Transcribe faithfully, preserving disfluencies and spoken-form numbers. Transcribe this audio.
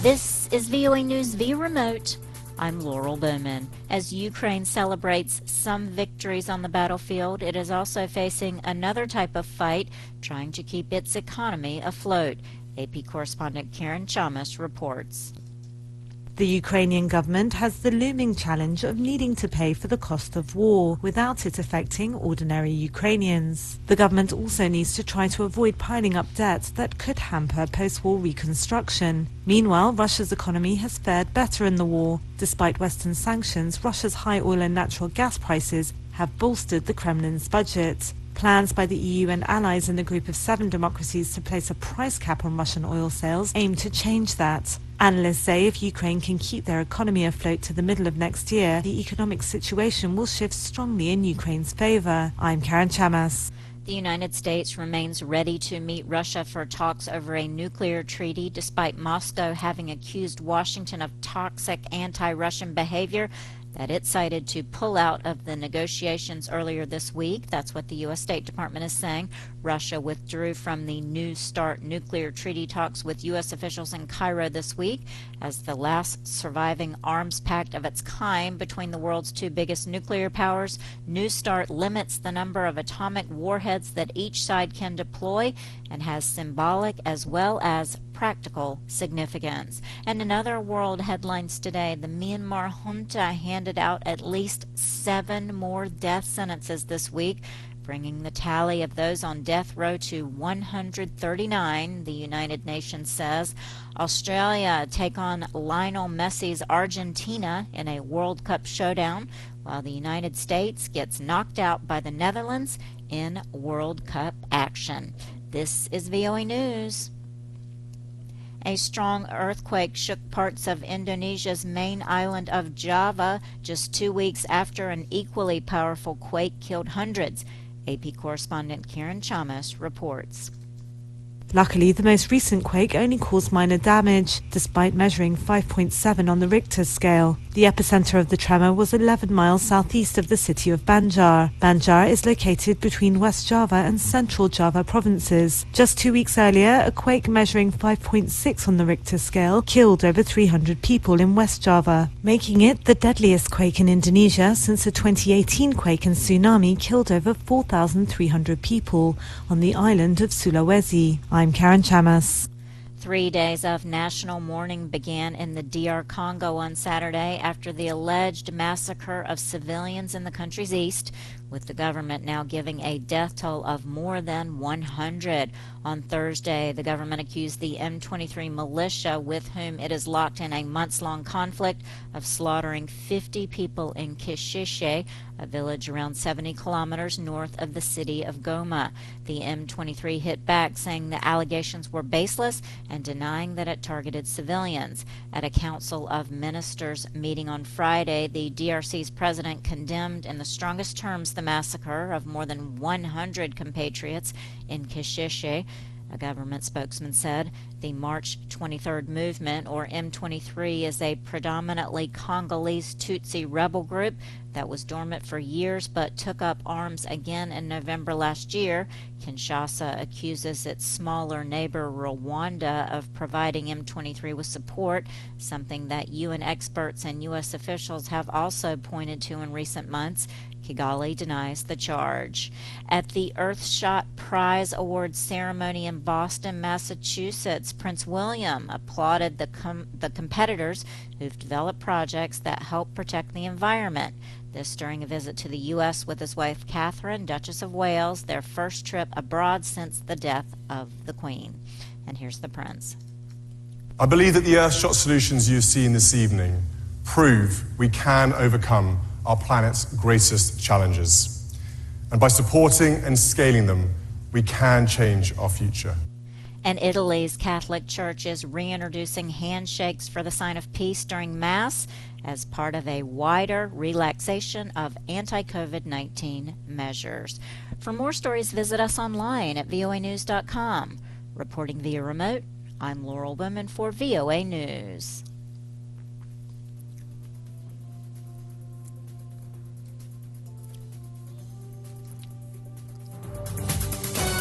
This is V O A News via remote. I'm Laurel Bowman. As Ukraine celebrates some victories on the battlefield, it is also facing another type of fight, trying to keep its economy afloat. A P correspondent Karen Chamas reports. The Ukrainian government has the looming challenge of needing to pay for the cost of war without it affecting ordinary Ukrainians. The government also needs to try to avoid piling up debt that could hamper post-war reconstruction. Meanwhile, Russia's economy has fared better in the war. Despite Western sanctions, Russia's high oil and natural gas prices have bolstered the Kremlin's budget. Plans by the E U and allies in the group of seven democracies to place a price cap on Russian oil sales aim to change that. Analysts say if Ukraine can keep their economy afloat to the middle of next year, the economic situation will shift strongly in Ukraine's favor. I'm Karen Chamas. The United States remains ready to meet Russia for talks over a nuclear treaty, despite Moscow having accused Washington of toxic anti-Russian behavior that it cited to pull out of the negotiations earlier this week. That's what the U S State Department is saying. Russia withdrew from the New START nuclear treaty talks with U S officials in Cairo this week as the last surviving arms pact of its kind between the world's two biggest nuclear powers. New START limits the number of atomic warheads that each side can deploy and has symbolic as well as practical significance. And in other world headlines today, the Myanmar junta handed out at least seven more death sentences this week, bringing the tally of those on death row to one hundred thirty-nine, the United Nations says. Australia take on Lionel Messi's Argentina in a World Cup showdown, while the United States gets knocked out by the Netherlands in World Cup action. This is V O A News. A strong earthquake shook parts of Indonesia's main island of Java just two weeks after an equally powerful quake killed hundreds. A P correspondent Karen Chamas reports. Luckily, the most recent quake only caused minor damage, despite measuring five point seven on the Richter scale. The epicenter of the tremor was eleven miles southeast of the city of Banjar. Banjar is located between West Java and Central Java provinces. Just two weeks earlier, a quake measuring five point six on the Richter scale killed over three hundred people in West Java, making it the deadliest quake in Indonesia since a twenty eighteen quake and tsunami killed over four thousand three hundred people on the island of Sulawesi. I'm Karen Chamas. Three days of national mourning began in the D R Congo on Saturday after the alleged massacre of civilians in the country's east, with the government now giving a death toll of more than one hundred. On Thursday, the government accused the M twenty-three militia, with whom it is locked in a months-long conflict, of slaughtering fifty people in Kishishe, a village around seventy kilometers north of the city of Goma. The M twenty-three hit back, saying the allegations were baseless and denying that it targeted civilians. At a Council of Ministers meeting on Friday, the D R C's president condemned in the strongest terms the massacre of more than one hundred compatriots in Kishishe. A government spokesman said the March twenty-third movement, or M twenty-three, is a predominantly Congolese Tutsi rebel group that was dormant for years but took up arms again in November last year. Kinshasa accuses its smaller neighbor Rwanda of providing M twenty-three with support, something that U N experts and U S officials have also pointed to in recent months. Kigali denies the charge. At the Earthshot Prize Awards ceremony in Boston, Massachusetts, Prince William applauded the, com- the competitors who've developed projects that help protect the environment. This during a visit to the U S with his wife Catherine, Duchess of Wales, their first trip abroad since the death of the Queen. And here's the Prince. I believe that the Earthshot solutions you've seen this evening prove we can overcome our planet's greatest challenges. And by supporting and scaling them, we can change our future. And Italy's Catholic Church is reintroducing handshakes for the sign of peace during Mass as part of a wider relaxation of anti-COVID nineteen measures. For more stories, visit us online at V O A news dot com. Reporting via remote, I'm Laurel Bowman for V O A News.